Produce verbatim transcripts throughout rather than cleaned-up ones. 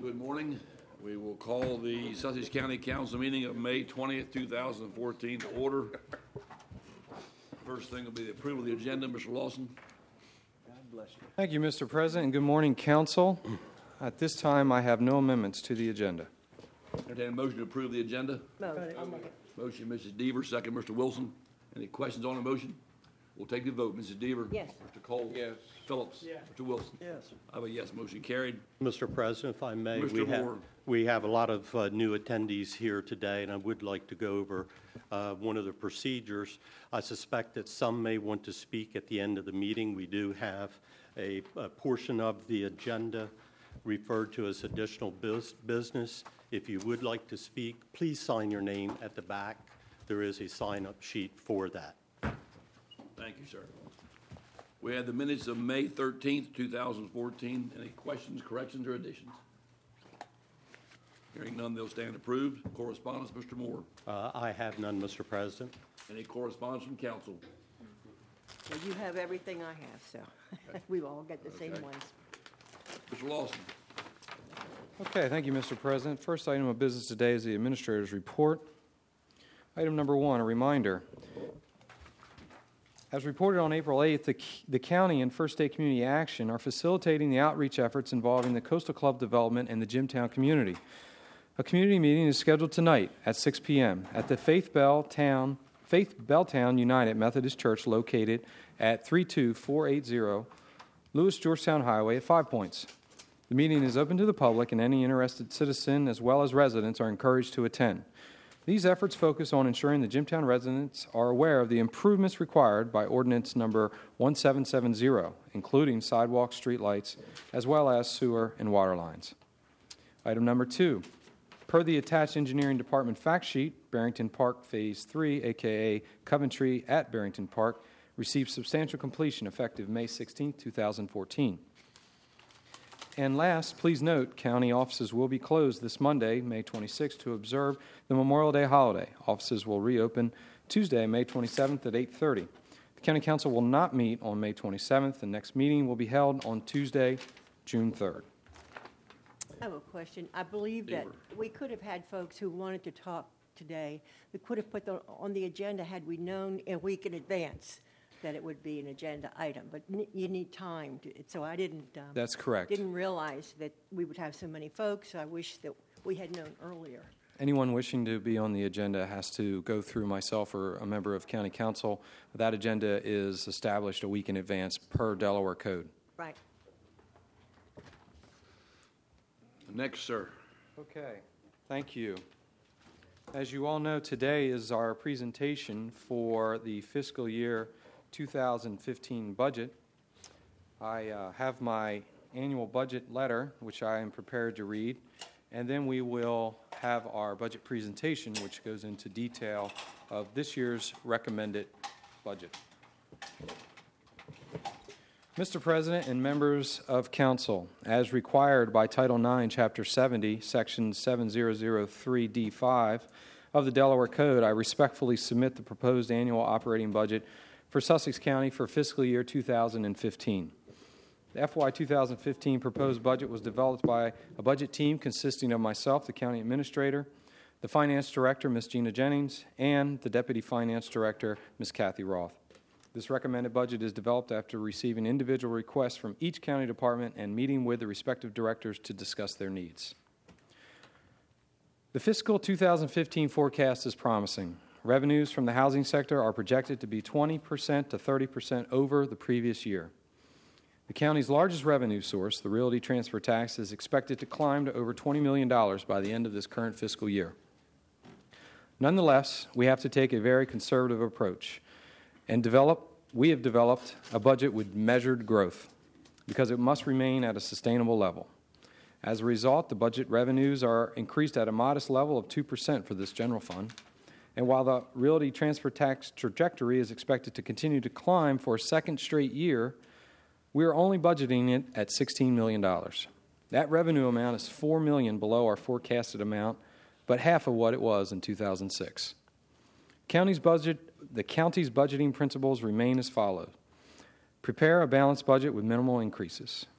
Good morning. We will call the Sussex County Council meeting of May twentieth, two thousand fourteen to order. First thing will be the approval of the agenda. Mister Lawson. God bless you. Thank you, Mister President, and good morning, Council. At this time, I have no amendments to the agenda. Entertain a motion to approve the agenda. Motion. Motion, Missus Deaver, second, Mister Wilson. Any questions on the motion? We'll take the vote. Missus Deaver? Yes. Mister Cole? Yes. Phillips? Yes. Mister Wilson? Yes. I have a yes. Motion carried. Mister President, if I may, Mister we have, Moore. we have a lot of uh, new attendees here today, and I would like to go over uh, one of the procedures. I suspect that some may want to speak at the end of the meeting. We do have a, a portion of the agenda referred to as additional bus- business. If you would like to speak, please sign your name at the back. There is a sign-up sheet for that. Thank you, sir. We have the minutes of May thirteenth, two thousand fourteen. Any questions, corrections, or additions? Hearing none, they'll stand approved. Correspondence, Mister Moore. Uh, I have none, Mister President. Any correspondence from council? Well, you have everything I have, so we all get the same Okay. ones. Mister Lawson. Okay, thank you, Mister President. First item of business today is the Administrator's Report. Item number one, a reminder. As reported on April eighth, the, the county and First State Community Action are facilitating the outreach efforts involving the Coastal Club development and the Jimtown community. A community meeting is scheduled tonight at six p.m. at the Faith Bell Town, Faith Belltown United Methodist Church located at three two four eight zero Lewis Georgetown Highway at Five Points. The meeting is open to the public, and any interested citizen as well as residents are encouraged to attend. These efforts focus on ensuring the Jimtown residents are aware of the improvements required by Ordinance Number one seven seven zero, including sidewalks, streetlights, as well as sewer and water lines. Item number two, per the attached Engineering Department fact sheet, Barrington Park Phase three, aka Coventry at Barrington Park, received substantial completion effective May sixteenth, two thousand fourteen. And last, please note, county offices will be closed this Monday, May twenty-sixth, to observe the Memorial Day holiday. Offices will reopen Tuesday, May twenty-seventh at eight thirty. The County Council will not meet on May twenty-seventh. The next meeting will be held on Tuesday, June third. I have a question. I believe that Deaver. we could have had folks who wanted to talk today. We could have put them on the agenda had we known a week in advance that it would be an agenda item, but n- you need time. To, so I didn't. Um, That's correct. Didn't realize that we would have so many folks. So I wish that we had known earlier. Anyone wishing to be on the agenda has to go through myself or a member of County Council. That agenda is established a week in advance per Delaware Code. Right. Next, sir. Okay, thank you. As you all know, today is our presentation for the fiscal year two thousand fifteen budget. I uh, have my annual budget letter, which I am prepared to read, and then we will have our budget presentation, which goes into detail of this year's recommended budget. Mister President and members of Council, as required by Title nine, Chapter seventy, Section seven thousand three D five of the Delaware Code, I respectfully submit the proposed annual operating budget for Sussex County for fiscal year two thousand fifteen. The F Y two thousand fifteen proposed budget was developed by a budget team consisting of myself, the County Administrator, the Finance Director, Miz Gina Jennings, and the Deputy Finance Director, Miz Kathy Roth. This recommended budget is developed after receiving individual requests from each county department and meeting with the respective directors to discuss their needs. The fiscal two thousand fifteen forecast is promising. Revenues from the housing sector are projected to be twenty percent to thirty percent over the previous year. The county's largest revenue source, the realty transfer tax, is expected to climb to over twenty million dollars by the end of this current fiscal year. Nonetheless, we have to take a very conservative approach and develop, we have developed a budget with measured growth because it must remain at a sustainable level. As a result, the budget revenues are increased at a modest level of two percent for this general fund. And while the realty transfer tax trajectory is expected to continue to climb for a second straight year, we are only budgeting it at sixteen million dollars. That revenue amount is four million dollars below our forecasted amount, but half of what it was in two thousand six. County's budget, the county's budgeting principles remain as follows. Prepare a balanced budget with minimal increases.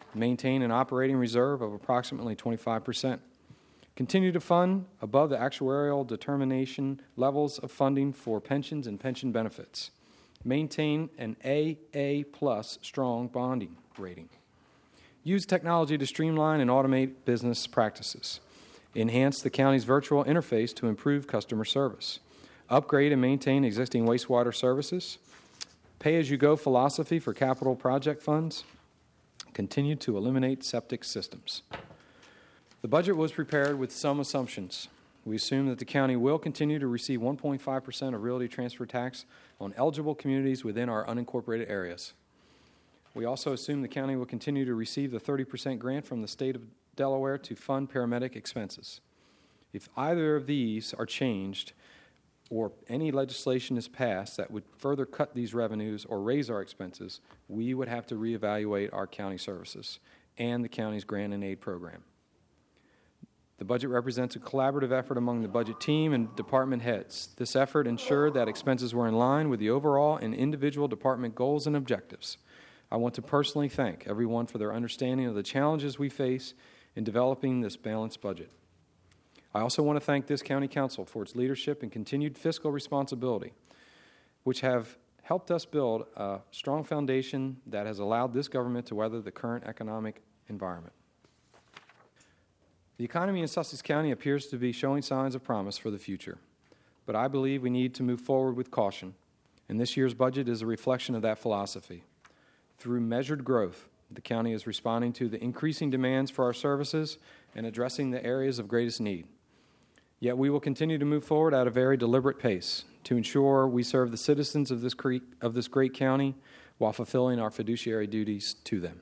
maintain an operating reserve of approximately twenty-five percent. Continue to fund above the actuarial determination levels of funding for pensions and pension benefits. Maintain an A A plus strong bonding rating. Use technology to streamline and automate business practices. Enhance the county's virtual interface to improve customer service. Upgrade and maintain existing wastewater services. Pay-as-you-go philosophy for capital project funds. Continue to eliminate septic systems. The budget was prepared with some assumptions. We assume that the county will continue to receive one point five percent of realty transfer tax on eligible communities within our unincorporated areas. We also assume the county will continue to receive the thirty percent grant from the state of Delaware to fund paramedic expenses. If either of these are changed or any legislation is passed that would further cut these revenues or raise our expenses, we would have to reevaluate our county services and the county's grant and aid program. The budget represents a collaborative effort among the budget team and department heads. This effort ensured that expenses were in line with the overall and individual department goals and objectives. I want to personally thank everyone for their understanding of the challenges we face in developing this balanced budget. I also want to thank this county council for its leadership and continued fiscal responsibility, which have helped us build a strong foundation that has allowed this government to weather the current economic environment. The economy in Sussex County appears to be showing signs of promise for the future, but I believe we need to move forward with caution, and this year's budget is a reflection of that philosophy. Through measured growth, the county is responding to the increasing demands for our services and addressing the areas of greatest need. Yet we will continue to move forward at a very deliberate pace to ensure we serve the citizens of this, cre- of this great county while fulfilling our fiduciary duties to them.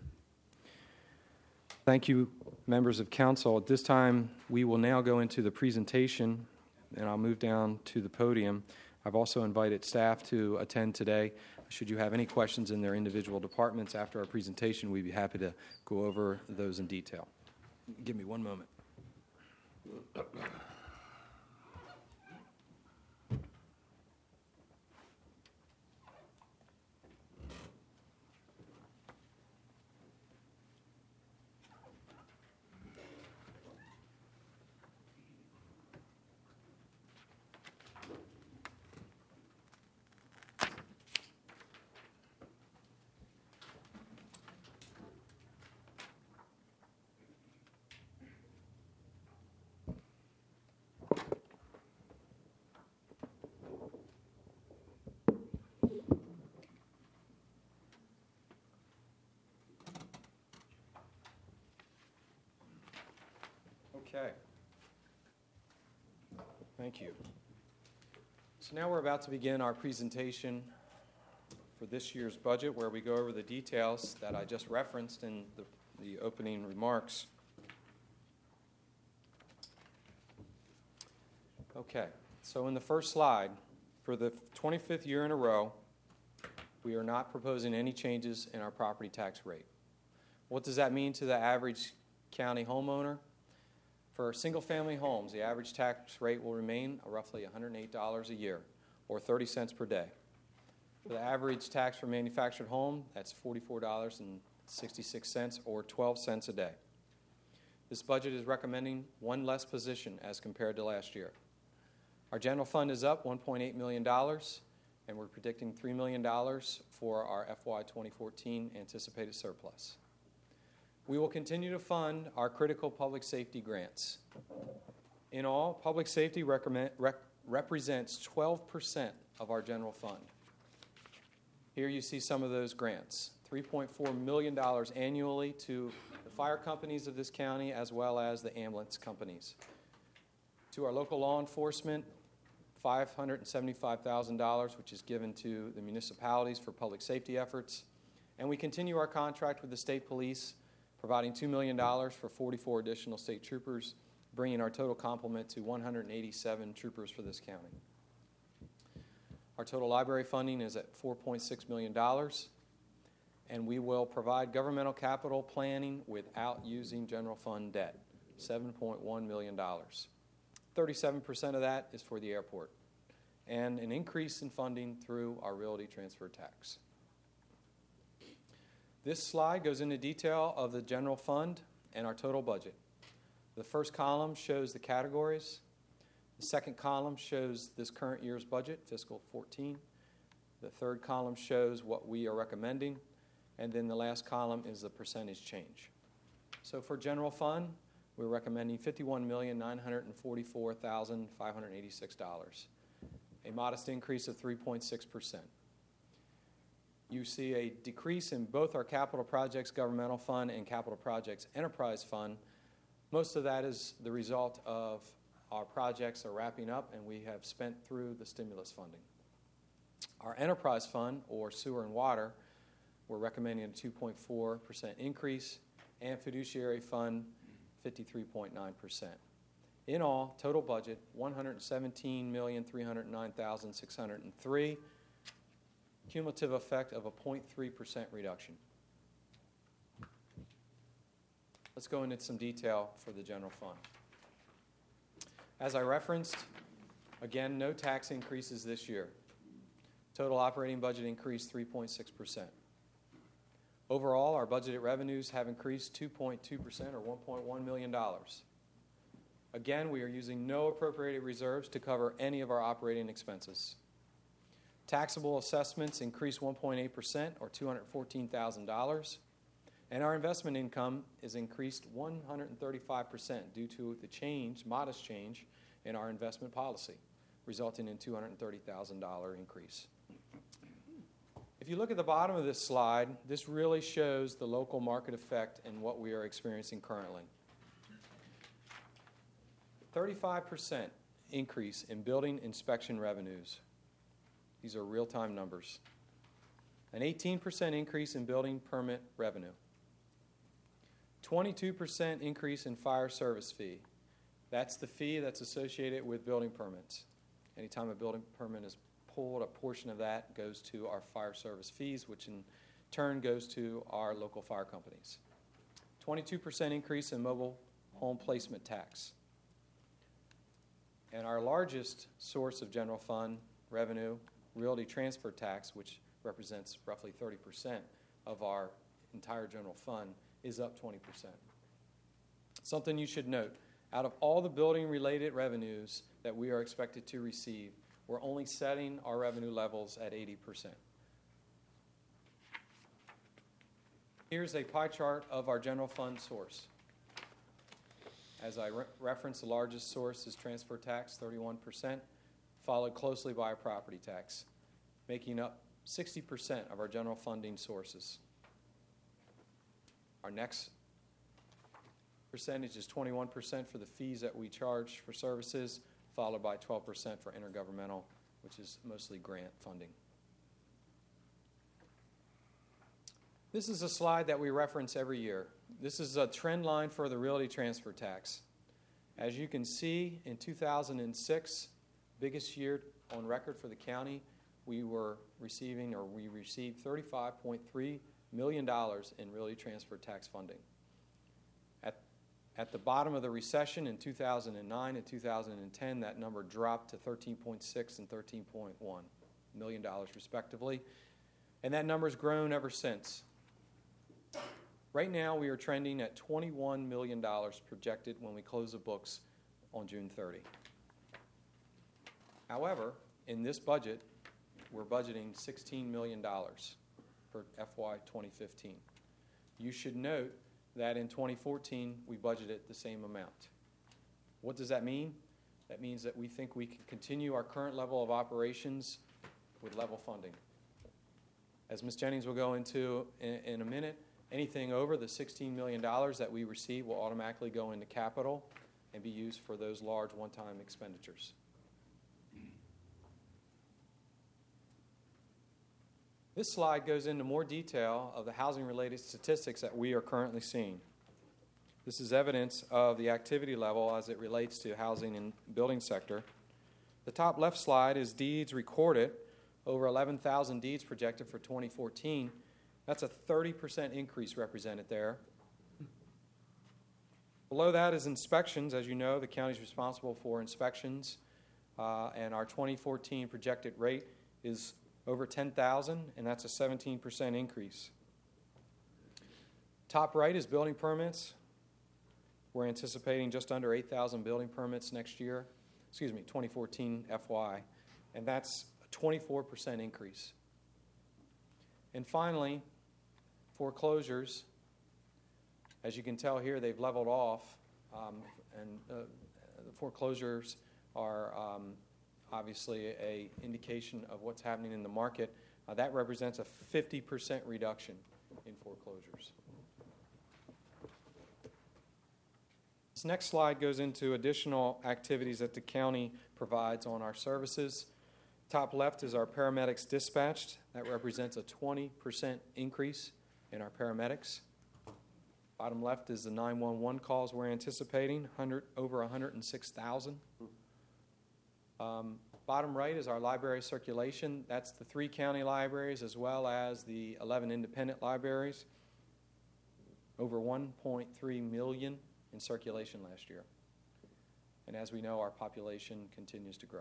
Thank you, members of council. At this time, we will now go into the presentation, and I'll move down to the podium. I've also invited staff to attend today. Should you have any questions in their individual departments after our presentation, we'd be happy to go over those in detail. Give me one moment. Okay. Thank you. So now we're about to begin our presentation for this year's budget, where we go over the details that I just referenced in the, the opening remarks. Okay, so in the first slide, for the twenty-fifth year in a row, we are not proposing any changes in our property tax rate. What does that mean to the average county homeowner? For single-family homes, the average tax rate will remain roughly one hundred eight dollars a year, or thirty cents per day. For the average tax for manufactured home, that's forty-four dollars and sixty-six cents, or twelve cents a day. This budget is recommending one less position as compared to last year. Our general fund is up one point eight million dollars, and we're predicting three million dollars for our F Y twenty fourteen anticipated surplus. We will continue to fund our critical public safety grants. In all, public safety recommend, rec, represents twelve percent of our general fund. Here you see some of those grants. three point four million dollars annually to the fire companies of this county, as well as the ambulance companies. To our local law enforcement, five hundred seventy-five thousand dollars, which is given to the municipalities for public safety efforts. And we continue our contract with the state police, providing two million dollars for forty-four additional state troopers, bringing our total complement to one hundred eighty-seven troopers for this county. Our total library funding is at four point six million dollars, and we will provide governmental capital planning without using general fund debt, seven point one million dollars. thirty-seven percent of that is for the airport, and an increase in funding through our realty transfer tax. This slide goes into detail of the general fund and our total budget. The first column shows the categories. The second column shows this current year's budget, fiscal fourteen. The third column shows what we are recommending. And then the last column is the percentage change. So for general fund, we're recommending fifty-one million nine hundred forty-four thousand five hundred eighty-six dollars, a modest increase of three point six percent. You see a decrease in both our capital projects governmental fund and capital projects enterprise fund. Most of that is the result of our projects are wrapping up and we have spent through the stimulus funding. Our enterprise fund, or sewer and water, we're recommending a two point four percent increase, and fiduciary fund, fifty-three point nine percent. In all, total budget, one hundred seventeen million three hundred nine thousand six hundred three dollars, cumulative effect of a zero point three percent reduction. Let's go into some detail for the general fund. As I referenced, again, no tax increases this year. Total operating budget increased three point six percent. Overall, our budgeted revenues have increased two point two percent or one point one million dollars. Again, we are using no appropriated reserves to cover any of our operating expenses. Taxable assessments increased one point eight percent or two hundred fourteen thousand dollars. And our investment income is increased one hundred thirty-five percent due to the change, modest change, in our investment policy, resulting in two hundred thirty thousand dollars increase. If you look at the bottom of this slide, this really shows the local market effect and what we are experiencing currently. thirty-five percent increase in building inspection revenues. These are real-time numbers. An eighteen percent increase in building permit revenue. twenty-two percent increase in fire service fee. That's the fee that's associated with building permits. Anytime a building permit is pulled, a portion of that goes to our fire service fees, which in turn goes to our local fire companies. twenty-two percent increase in mobile home placement tax. And our largest source of general fund revenue, realty transfer tax, which represents roughly thirty percent of our entire general fund, is up twenty percent. Something you should note, out of all the building-related revenues that we are expected to receive, we're only setting our revenue levels at eighty percent. Here's a pie chart of our general fund source. As I re- referenced, the largest source is transfer tax, thirty-one percent, followed closely by our property tax, making up sixty percent of our general funding sources. Our next percentage is twenty-one percent for the fees that we charge for services, followed by twelve percent for intergovernmental, which is mostly grant funding. This is a slide that we reference every year. This is a trend line for the realty transfer tax. As you can see, in two thousand six, biggest year on record for the county, we were receiving, or we received thirty-five point three million dollars in realty transfer tax funding. At, at the bottom of the recession in two thousand nine and two thousand ten, that number dropped to thirteen point six and thirteen point one million dollars respectively, and that number's grown ever since. Right now, we are trending at twenty-one million dollars projected when we close the books on June thirtieth. However, in this budget, we're budgeting sixteen million dollars for F Y twenty fifteen. You should note that in twenty fourteen, we budgeted the same amount. What does that mean? That means that we think we can continue our current level of operations with level funding. As Miz Jennings will go into in, in a minute, anything over the sixteen million dollars that we receive will automatically go into capital and be used for those large one-time expenditures. This slide goes into more detail of the housing-related statistics that we are currently seeing. This is evidence of the activity level as it relates to housing and building sector. The top left slide is deeds recorded, over eleven thousand deeds projected for twenty fourteen. That's a thirty percent increase represented there. Below that is inspections. As you know, the county is responsible for inspections, uh, and our twenty fourteen projected rate is over ten thousand, and that's a seventeen percent increase. Top right is building permits. We're anticipating just under eight thousand building permits next year, excuse me, twenty fourteen F Y, and that's a twenty-four percent increase. And finally, foreclosures. As you can tell here, they've leveled off, um, and uh, the foreclosures are um, obviously a indication of what's happening in the market. Uh, that represents a fifty percent reduction in foreclosures. This next slide goes into additional activities that the county provides on our services. Top left is our paramedics dispatched. That represents a twenty percent increase in our paramedics. Bottom left is the nine one one calls we're anticipating, one hundred, over one hundred six thousand. Um, bottom right is our library circulation. That's the three county libraries as well as the eleven independent libraries. Over one point three million in circulation last year. And as we know, our population continues to grow.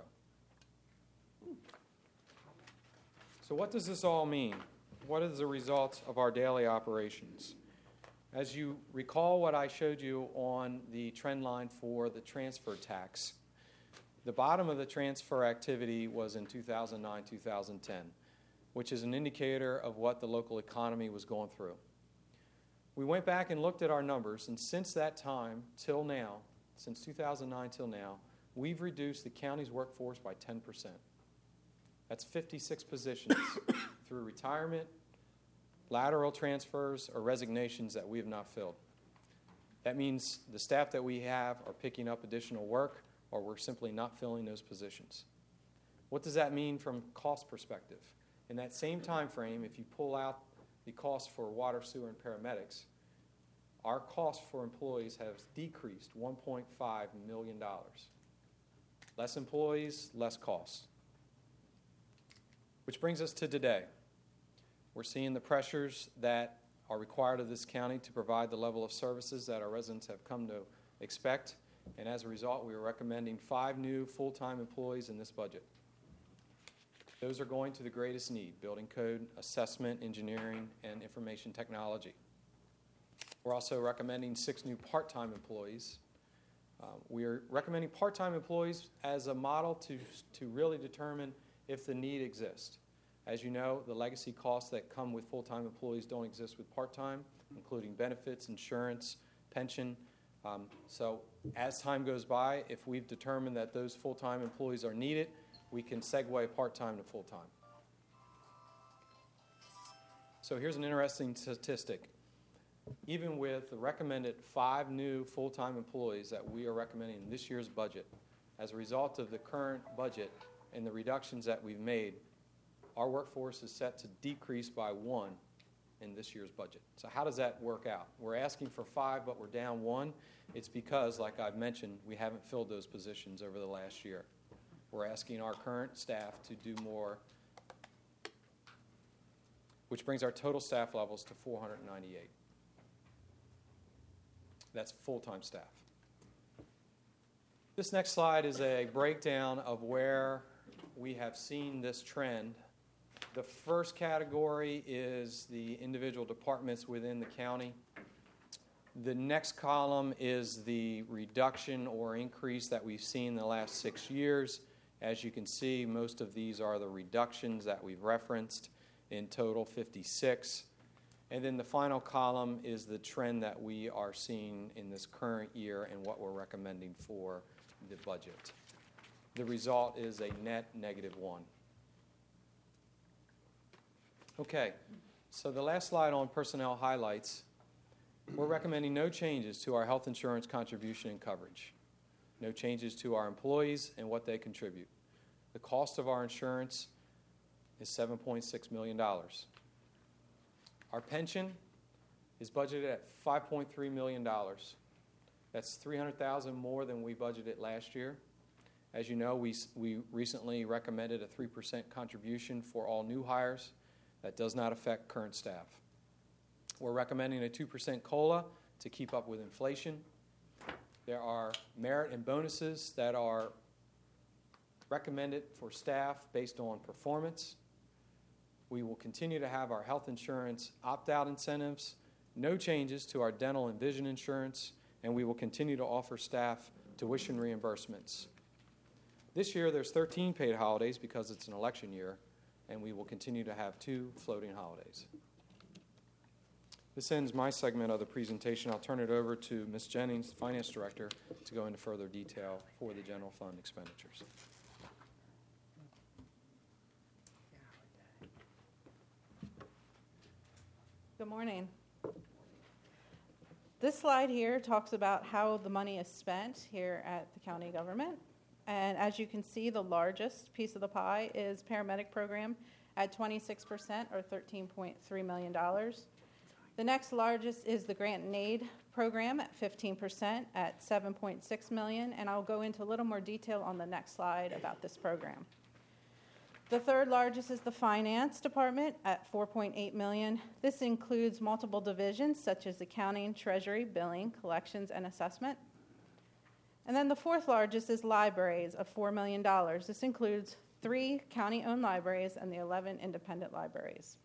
So what does this all mean? What is the result of our daily operations? As you recall what I showed you on the trend line for the transfer tax, the bottom of the transfer activity was in two thousand nine, two thousand ten, which is an indicator of what the local economy was going through. We went back and looked at our numbers, and since that time till now, since two thousand nine till now, we've reduced the county's workforce by ten percent. That's fifty-six positions through retirement, lateral transfers, or resignations that we have not filled. That means the staff that we have are picking up additional work, or we're simply not filling those positions. What does that mean from cost perspective? In that same time frame, if you pull out the cost for water, sewer, and paramedics, our cost for employees has decreased one point five million dollars. Less employees, less costs. Which brings us to today. We're seeing the pressures that are required of this county to provide the level of services that our residents have come to expect, and as a result, we are recommending five new full-time employees in this budget. Those are going to the greatest need: building code, assessment, engineering, and information technology. We're also recommending six new part-time employees. Uh, we are recommending part-time employees as a model to, to really determine if the need exists. As you know, the legacy costs that come with full-time employees don't exist with part-time, including benefits, insurance, pension. Um, so as time goes by, if we've determined that those full-time employees are needed, we can segue part-time to full-time. So here's an interesting statistic. Even with the recommended five new full-time employees that we are recommending in this year's budget, as a result of the current budget and the reductions that we've made, our workforce is set to decrease by one in this year's budget. So how does that work out? We're asking for five, but we're down one. It's because, like I've mentioned, we haven't filled those positions over the last year. We're asking our current staff to do more, which brings our total staff levels to four hundred ninety-eight. That's full-time staff. This next slide is a breakdown of where we have seen this trend. The first category is the individual departments within the county. The next column is the reduction or increase that we've seen in the last six years. As you can see, most of these are the reductions that we've referenced, in total fifty-six. And then the final column is the trend that we are seeing in this current year and what we're recommending for the budget. The result is a net negative one. Okay, so the last slide on personnel highlights. We're recommending no changes to our health insurance contribution and coverage. No changes to our employees and what they contribute. The cost of our insurance is seven point six million dollars. Our pension is budgeted at five point three million dollars. That's three hundred thousand dollars more than we budgeted last year. As you know, we, we recently recommended a three percent contribution for all new hires. That does not affect current staff. We're recommending a two percent COLA to keep up with inflation. There are merit and bonuses that are recommended for staff based on performance. We will continue to have our health insurance opt-out incentives no changes to our dental and vision insurance, and we will continue to offer staff tuition reimbursements. This year, there's thirteen paid holidays because it's an election year, and we will continue to have two floating holidays. This ends my segment of the presentation. I'll turn it over to Miz Jennings, the Finance Director, to go into further detail for the general fund expenditures. Good morning. This slide here talks about how the money is spent here at the county government. And as you can see, the largest piece of the pie is paramedic program at twenty-six percent or thirteen point three million dollars. The next largest is the grant and aid program at fifteen percent at seven point six million dollars, and I'll go into a little more detail on the next slide about this program. The third largest is the finance department at four point eight million dollars. This includes multiple divisions such as accounting, treasury, billing, collections, and assessment. And then the fourth largest is libraries of four million dollars. This includes three county-owned libraries and the eleven independent libraries.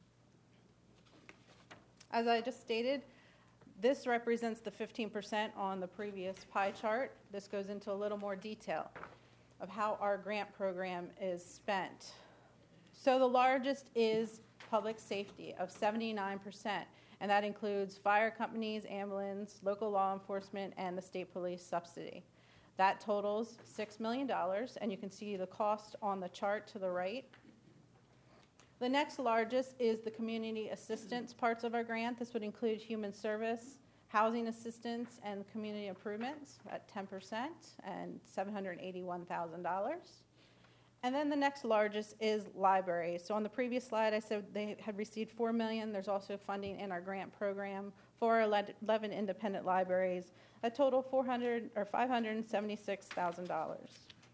As I just stated, this represents the fifteen percent on the previous pie chart. This goes into a little more detail of how our grant program is spent. So the largest is public safety of seventy-nine percent, and that includes fire companies, ambulance, local law enforcement, and the state police subsidy. That totals six million dollars, and you can see the cost on the chart to the right. The next largest is the community assistance parts of our grant. This would include human service, housing assistance, and community improvements at ten percent and seven hundred eighty-one thousand dollars. And then the next largest is libraries. So on the previous slide, I said they had received four million dollars. There's also funding in our grant program for our eleven independent libraries, a total four hundred or five hundred seventy-six thousand dollars.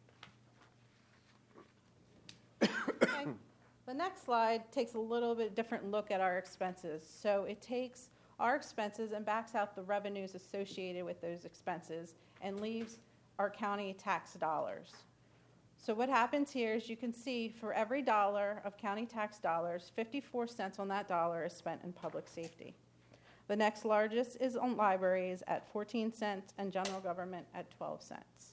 Okay. The next slide takes a little bit different look at our expenses. So it takes our expenses and backs out the revenues associated with those expenses and leaves our county tax dollars. So what happens here is you can see for every dollar of county tax dollars, fifty-four cents on that dollar is spent in public safety. The next largest is on libraries at fourteen cents and general government at twelve cents.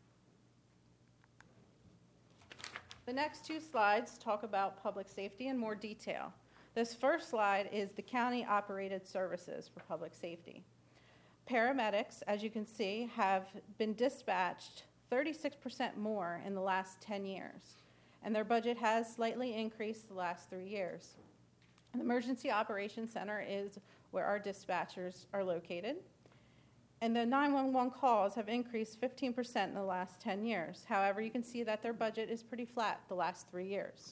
The next two slides talk about public safety in more detail. This first slide is the county-operated services for public safety. Paramedics, as you can see, have been dispatched thirty-six percent more in the last ten years, and their budget has slightly increased the last three years. The Emergency Operations Center is where our dispatchers are located, and the nine one one calls have increased fifteen percent in the last ten years. However, you can see that their budget is pretty flat the last three years.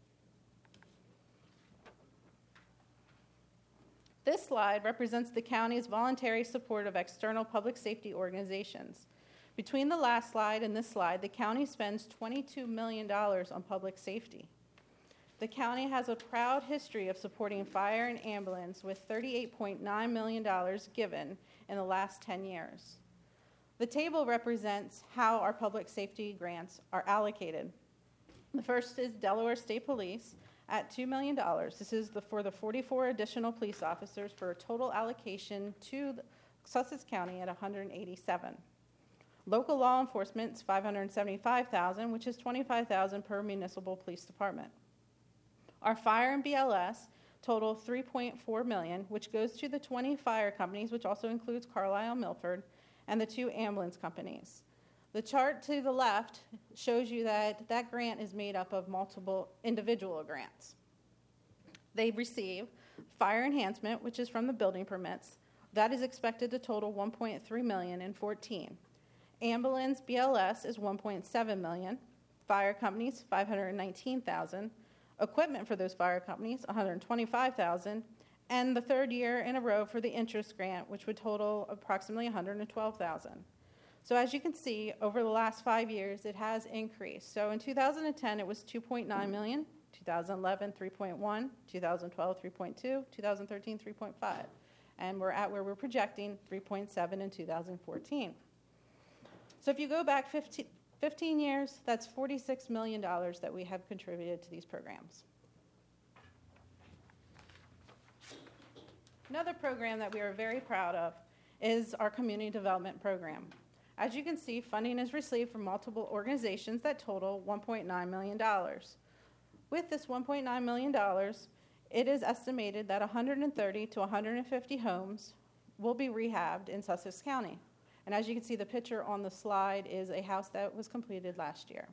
This slide represents the county's voluntary support of external public safety organizations. Between the last slide and this slide, the county spends twenty-two million dollars on public safety. The county has a proud history of supporting fire and ambulance with thirty-eight point nine million dollars given in the last ten years. The table represents how our public safety grants are allocated. The first is Delaware State Police at two million dollars. This is the, for the forty-four additional police officers for a total allocation to Sussex County at one hundred eighty-seven. Local law enforcement is five hundred seventy-five thousand dollars, which is twenty-five thousand dollars per municipal police department. Our fire and B L S total three point four million dollars, which goes to the twenty fire companies, which also includes Carlisle Milford, and the two ambulance companies. The chart to the left shows you that that grant is made up of multiple individual grants. They receive fire enhancement, which is from the building permits. That is expected to total one point three million dollars in fourteen. Ambulance B L S is one point seven million dollars. Fire companies, five hundred nineteen thousand dollars. Equipment for those fire companies, one hundred twenty-five thousand dollars. And the third year in a row for the interest grant, which would total approximately one hundred twelve thousand dollars. So as you can see, over the last five years, it has increased. So in two thousand ten, it was two point nine million dollars, two thousand eleven, three point one, two thousand twelve, three point two, two thousand thirteen, three point five. And we're at where we're projecting three point seven in two thousand fourteen. So if you go back fifteen, fifteen years, that's forty-six million dollars that we have contributed to these programs. Another program that we are very proud of is our community development program. As you can see, funding is received from multiple organizations that total one point nine million dollars. With this one point nine million dollars, it is estimated that one hundred thirty to one hundred fifty homes will be rehabbed in Sussex County. And as you can see, the picture on the slide is a house that was completed last year.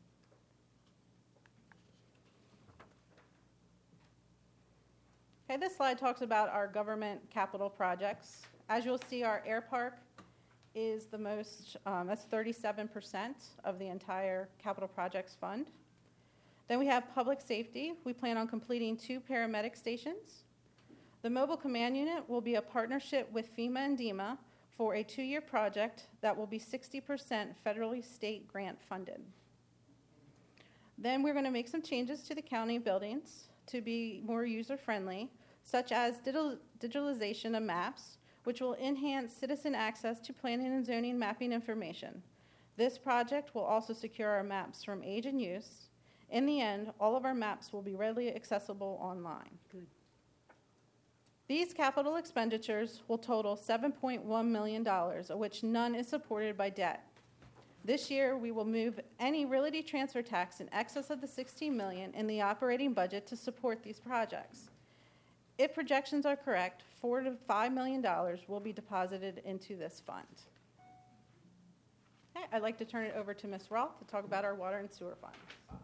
Okay, this slide talks about our government capital projects. As you'll see, our air park is the most, um, that's thirty-seven percent of the entire capital projects fund. Then we have public safety. We plan on completing two paramedic stations. The mobile command unit will be a partnership with FEMA and DEMA for a two-year project that will be sixty percent federally state grant funded. Then we're going to make some changes to the county buildings to be more user-friendly, such as digital, digitalization of maps, which will enhance citizen access to planning and zoning mapping information. This project will also secure our maps from age and use. In the end, all of our maps will be readily accessible online. Good. These capital expenditures will total seven point one million dollars, of which none is supported by debt. This year, we will move any realty transfer tax in excess of the sixteen million dollars in the operating budget to support these projects. If projections are correct, four to five million dollars will be deposited into this fund. Okay, I'd like to turn it over to Miz Roth to talk about our water and sewer fund.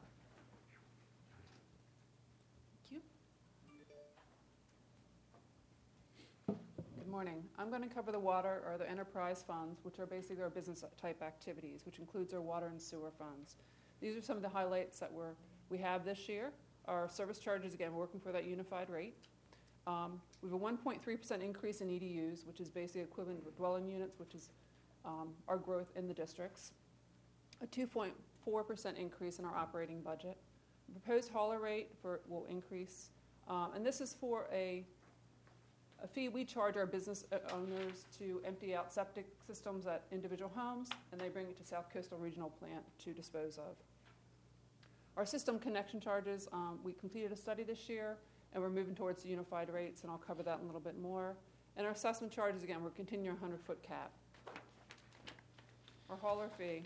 Good morning. I'm going to cover the water or the enterprise funds, which are basically our business type activities, which includes our water and sewer funds. These are some of the highlights that we're, we have this year. Our service charges, again, we're working for that unified rate. Um, we have a one point three percent increase in E D Us, which is basically equivalent to dwelling units, which is um, our growth in the districts. A two point four percent increase in our operating budget. The proposed hauler rate for, will increase, um, and this is for a A fee we charge our business owners to empty out septic systems at individual homes, and they bring it to South Coastal Regional Plant to dispose of. Our system connection charges, um, we completed a study this year, and we're moving towards the unified rates, and I'll cover that in a little bit more. And our assessment charges, again, we're continuing our hundred-foot cap. Our hauler fee.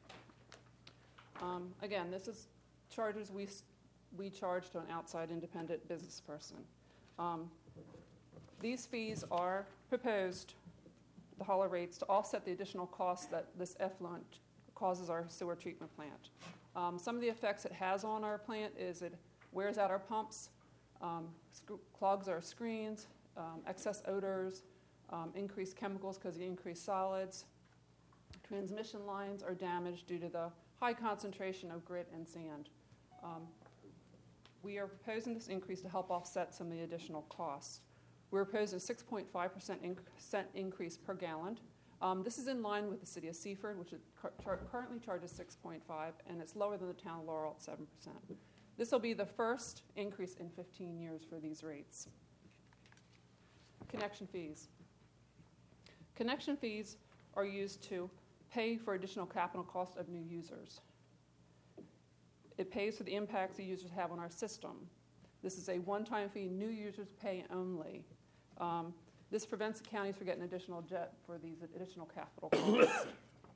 Um, again, this is charges we, we charge to an outside independent business person. Um, These fees are proposed, the hauler rates, to offset the additional costs that this effluent causes our sewer treatment plant. Um, some of the effects it has on our plant is it wears out our pumps, um, sc- clogs our screens, um, excess odors, um, increased chemicals because of the increased solids. Transmission lines are damaged due to the high concentration of grit and sand. Um, we are proposing this increase to help offset some of the additional costs. We're proposing a six point five percent increase per gallon. Um, this is in line with the city of Seaford, which char- currently charges six point five, and it's lower than the town of Laurel at seven percent. This will be the first increase in fifteen years for these rates. Connection fees. Connection fees are used to pay for additional capital cost of new users. It pays for the impacts the users have on our system. This is a one-time fee, new users pay only. Um, this prevents the counties from getting additional jet for these additional capital costs.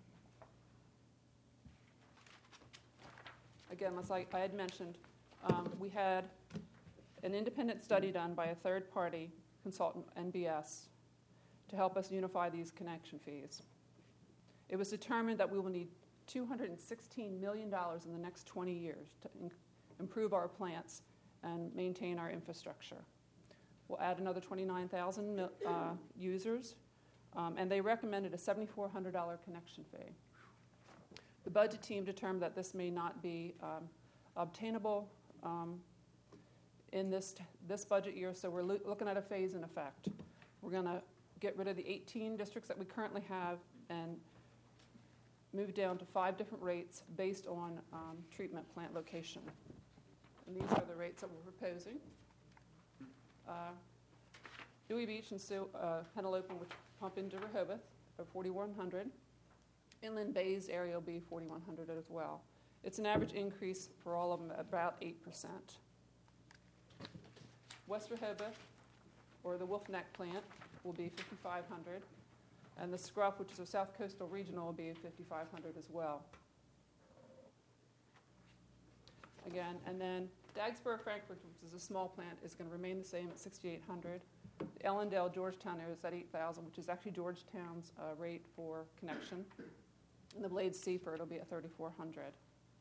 Again, as I, I had mentioned, um, we had an independent study done by a third-party consultant, N B S, to help us unify these connection fees. It was determined that we will need two hundred sixteen million dollars in the next twenty years to in- improve our plants and maintain our infrastructure. We'll add another twenty-nine thousand uh, users, um, and they recommended a seven thousand four hundred dollars connection fee. The budget team determined that this may not be um, obtainable um, in this t- this budget year, so we're lo- looking at a phase-in effect. We're going to get rid of the eighteen districts that we currently have and move down to five different rates based on um, treatment plant location. And these are the rates that we're proposing. Uh, Dewey Beach and Su- uh, Penelope, which pump into Rehoboth, are forty-one hundred. Inland Bays area will be forty-one hundred as well. It's an average increase for all of them at about eight percent. West Rehoboth or the Wolf Neck plant, will be fifty-five hundred dollars. And the Scruff, which is a South Coastal Regional, will be fifty-five hundred dollars as well. Again, and then Dagsburg Frankfurt, which is a small plant, is going to remain the same at sixty-eight hundred dollars. The Ellendale Georgetown is at eight thousand dollars, which is actually Georgetown's uh, rate for connection. And the Blades Seaford will be at thirty-four hundred dollars.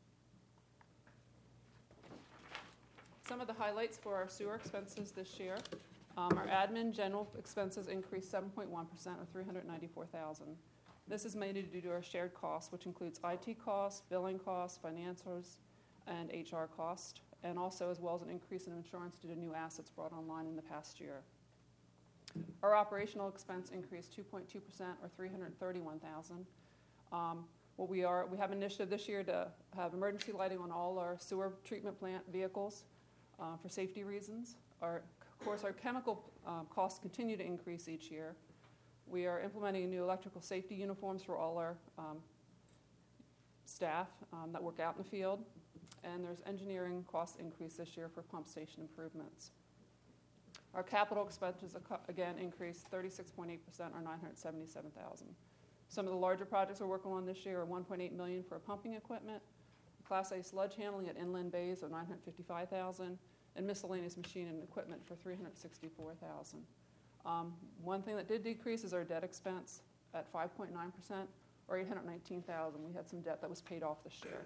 Some of the highlights for our sewer expenses this year. Um, our admin general expenses increased seven point one percent, or three hundred ninety-four thousand dollars. This is mainly due to our shared costs, which includes I T costs, billing costs, financials, and H R cost, and also as well as an increase in insurance due to new assets brought online in the past year. Our operational expense increased two point two percent, or three hundred thirty-one thousand dollars. Um, what we are, we have an initiative this year to have emergency lighting on all our sewer treatment plant vehicles uh, for safety reasons. Our, of course, our chemical uh, costs continue to increase each year. We are implementing new electrical safety uniforms for all our um, staff um, that work out in the field. And there's engineering cost increase this year for pump station improvements. Our capital expenses, again, increased thirty-six point eight percent, or nine hundred seventy-seven thousand dollars. Some of the larger projects we're working on this year are one point eight million dollars for pumping equipment, Class A sludge handling at inland bays of nine hundred fifty-five thousand dollars, and miscellaneous machine and equipment for three hundred sixty-four thousand dollars. Um, one thing that did decrease is our debt expense at five point nine percent, or eight hundred nineteen thousand dollars. We had some debt that was paid off this year.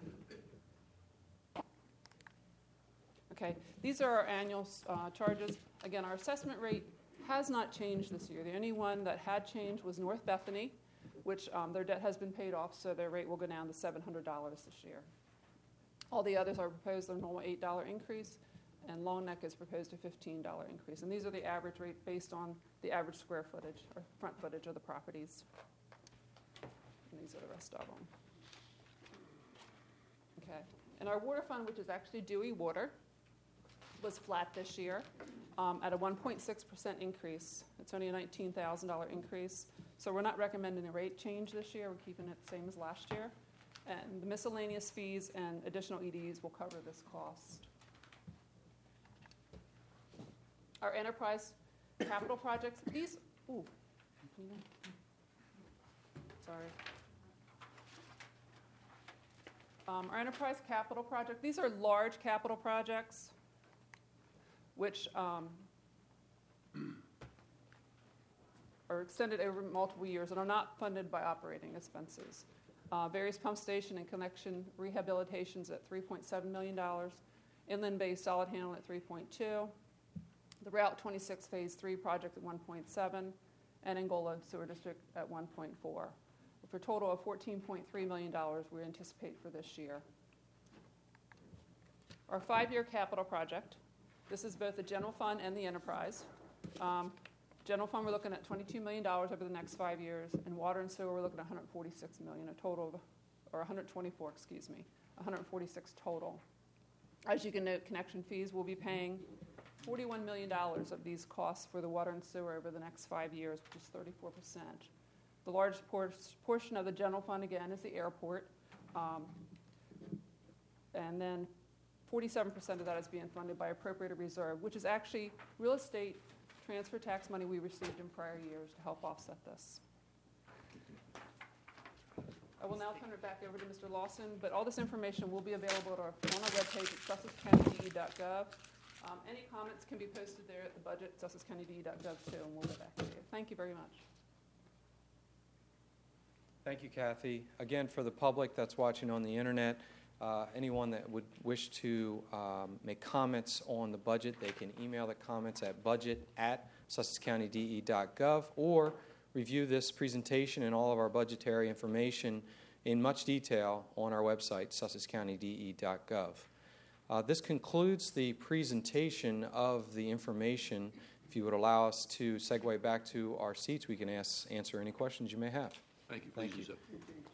Okay, these are our annual uh, charges. Again, our assessment rate has not changed this year. The only one that had changed was North Bethany, which um, their debt has been paid off, so their rate will go down to seven hundred dollars this year. All the others are proposed a normal eight dollars increase, and Long Neck is proposed a fifteen dollars increase. And these are the average rate based on the average square footage, or front footage of the properties. And these are the rest of them. Okay, and our water fund, which is actually Dewey Water, was flat this year um, at a one point six percent increase. It's only a nineteen thousand dollars increase. So we're not recommending a rate change this year. We're keeping it the same as last year. And the miscellaneous fees and additional E D Es will cover this cost. Our enterprise capital projects, these, ooh, sorry. Um, our enterprise capital project, these are large capital projects which um, are extended over multiple years and are not funded by operating expenses. Uh, various pump station and connection rehabilitations at three point seven million dollars, inland bay solid handle at three point two, the Route twenty-six Phase three project at one point seven, and Angola Sewer District at one point four. For a total of fourteen point three million dollars we anticipate for this year. Our five-year capital project, this is both the general fund and the enterprise. Um, general fund, we're looking at twenty-two million dollars over the next five years, and water and sewer, we're looking at one hundred forty-six million dollars, a total of, or one hundred twenty-four, excuse me, one hundred forty-six total. As you can note, connection fees will be paying forty-one million dollars of these costs for the water and sewer over the next five years, which is thirty-four percent. The largest por- portion of the general fund, again, is the airport. Um, and then forty-seven percent of that is being funded by appropriated reserve, which is actually real estate transfer tax money we received in prior years to help offset this. I will now turn it back over to Mister Lawson, but all this information will be available at our, on our webpage at sussex county d e dot gov. Um, any comments can be posted there at the budget, sussex county d e dot gov too, and we'll get back to you. Thank you very much. Thank you, Kathy. Again, for the public that's watching on the internet, uh, anyone that would wish to um, make comments on the budget, they can email the comments at budget at sussex county d e dot gov or review this presentation and all of our budgetary information in much detail on our website, sussex county d e dot gov. Uh, this concludes the presentation of the information. If you would allow us to segue back to our seats, we can ask, answer any questions you may have. Thank you. Thank Please you. do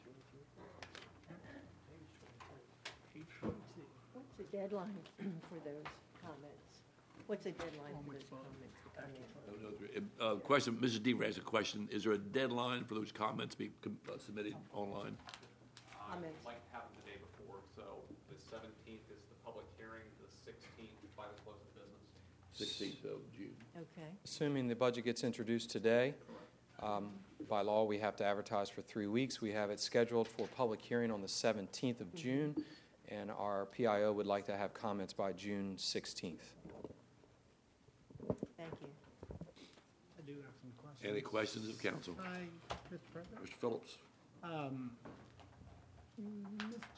What's the deadline for those comments? What's the deadline for those comments to come in? so. Uh, question, Missus Deaver has a question. Is there a deadline for those comments to be com- uh, submitted online? I'd Comments. like to have them the day before, so the seventeenth is the public hearing, the sixteenth by the close of business. sixteenth of June. Okay. Assuming the budget gets introduced today, um, by law, we have to advertise for three weeks. We have it scheduled for public hearing on the seventeenth of June, and our P I O would like to have comments by June sixteenth. Thank you. I do have some questions. Any questions of council? Hi, Mister President. Mister Phillips? Um, Miz